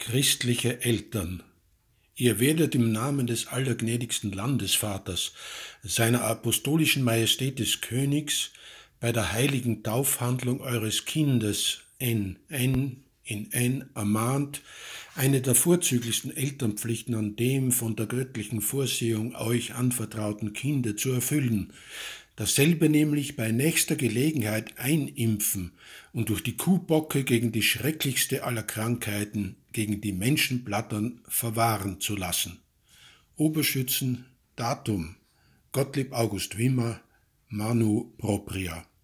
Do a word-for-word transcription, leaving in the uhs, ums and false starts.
Christliche Eltern, ihr werdet im Namen des allergnädigsten Landesvaters, seiner apostolischen Majestät des Königs, bei der heiligen Taufhandlung eures Kindes N. N. in N. ermahnt, eine der vorzüglichsten Elternpflichten an dem von der göttlichen Vorsehung euch anvertrauten Kinde zu erfüllen, dasselbe nämlich bei nächster Gelegenheit einimpfen und durch die Kuhbocke gegen die schrecklichste aller Krankheiten, gegen die Menschenblattern, verwahren zu lassen. Oberschützen, Datum, Gottlieb August Wimmer, Manu Propria.